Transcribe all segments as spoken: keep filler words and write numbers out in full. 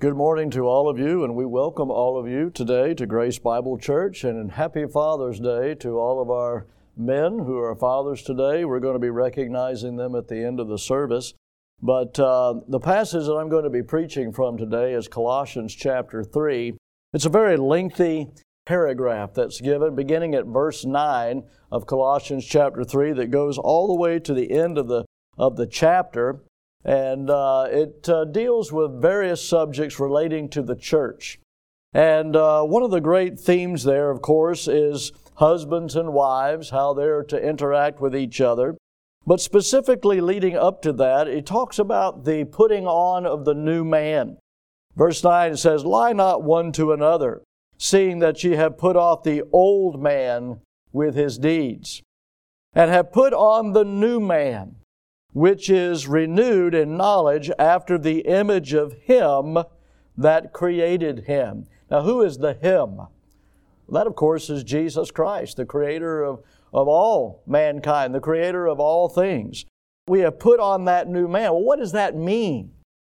Good morning to all of you, and we welcome all of you today to Grace Bible Church, and happy Father's Day to all of our men who are fathers today. We're going to be recognizing them at the end of the service. But uh, the passage that I'm going to be preaching from today is Colossians chapter three. It's a very lengthy paragraph that's given beginning at verse nine of Colossians chapter three that goes all the way to the end of the, of the chapter. And uh, it uh, deals with various subjects relating to the church. And uh, one of the great themes there, of course, is husbands and wives, how they're to interact with each other. But specifically leading up to that, it talks about the putting on of the new man. Verse nine says, "Lie not one to another, seeing that ye have put off the old man with his deeds, and have put on the new man, which is renewed in knowledge after the image of Him that created him." Now, who is the Him? That, of course, is Jesus Christ, the Creator of, of all mankind, the Creator of all things. We have put on that new man. Well, what does that mean,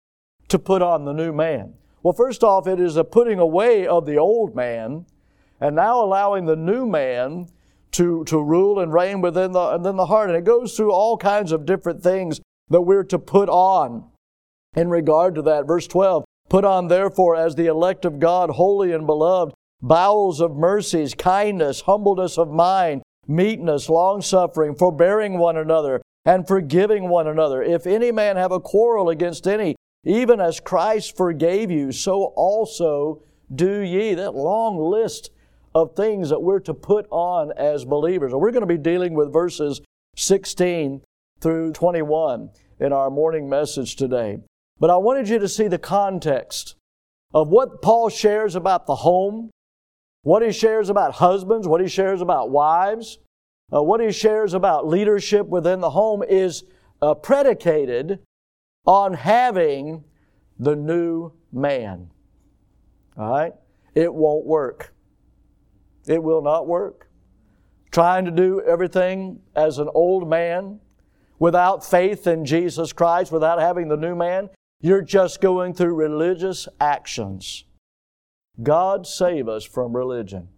to put on the new man? Well, first off, it is a putting away of the old man, and now allowing the new man to, to rule and reign within the, within the heart. And it goes through all kinds of different things that we're to put on in regard to that. Verse twelve, "Put on therefore as the elect of God, holy and beloved, bowels of mercies, kindness, humbleness of mind, meekness, long-suffering, forbearing one another, and forgiving one another. If any man have a quarrel against any, even as Christ forgave you, so also do ye." That long list of things that we're to put on as believers. And we're going to be dealing with verses sixteen through twenty-one in our morning message today. But I wanted you to see the context of what Paul shares about the home, what he shares about husbands, what he shares about wives, uh, what he shares about leadership within the home is uh, predicated on having the new man. All right? It won't work. It will not work. Trying to do everything as an old man without faith in Jesus Christ, without having the new man, you're just going through religious actions. God save us from religion.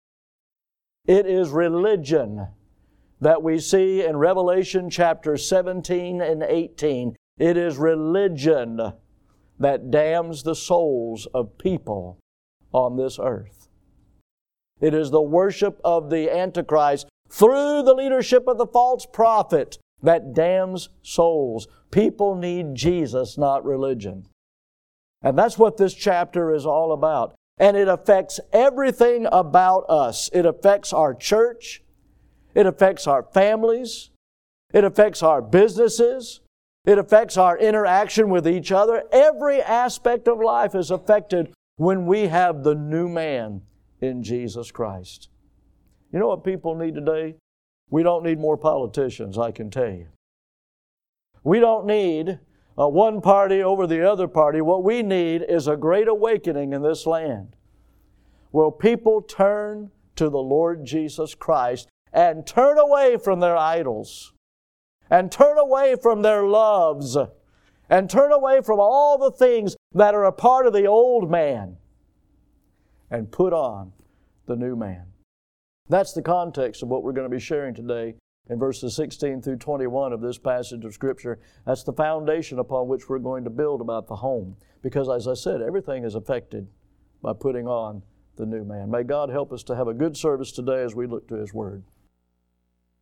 It is religion that we see in Revelation chapter seventeen and eighteen. It is religion that damns the souls of people on this earth. It is the worship of the Antichrist through the leadership of the false prophet that damns souls. People need Jesus, not religion. And that's what this chapter is all about. And it affects everything about us. It affects our church. It affects our families. It affects our businesses. It affects our interaction with each other. Every aspect of life is affected when we have the new man in Jesus Christ. You know what people need today? We don't need more politicians, I can tell you. We don't need uh, one party over the other party. What we need is a great awakening in this land, where people turn to the Lord Jesus Christ and turn away from their idols, and turn away from their loves, and turn away from all the things that are a part of the old man, and put on the new man. That's the context of what we're going to be sharing today in verses sixteen through twenty-one of this passage of Scripture. That's the foundation upon which we're going to build about the home. Because as I said, everything is affected by putting on the new man. May God help us to have a good service today as we look to His Word.